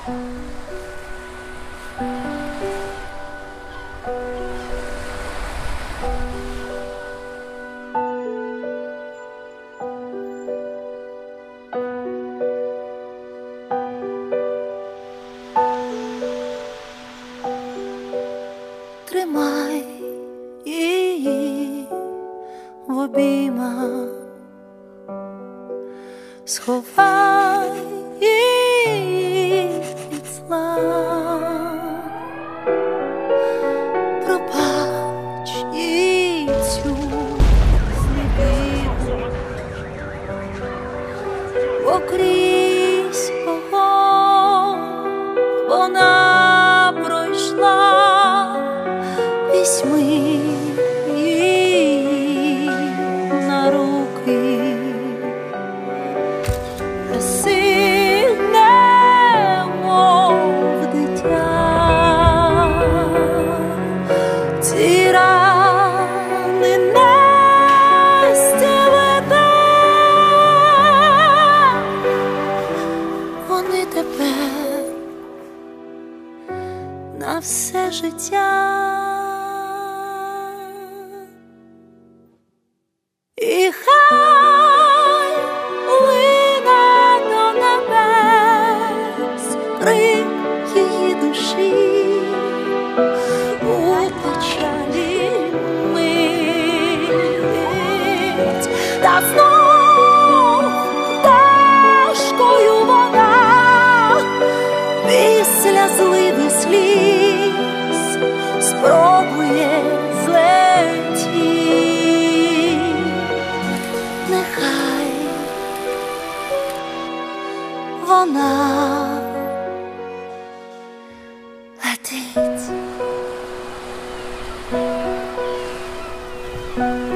Тримай її в обіймах, сховай її від зла, пробач їй цю зневіру, окрізь кого вона пройшла. Візьми її на руки, безсильне, мов дитя, ці рани не зцілити, вони тепер на все життя. І хай лине до небес крик її душі у печалі мить, та знов пташкою вона після зливи сліз спробує злетіти. Нехай вона летить.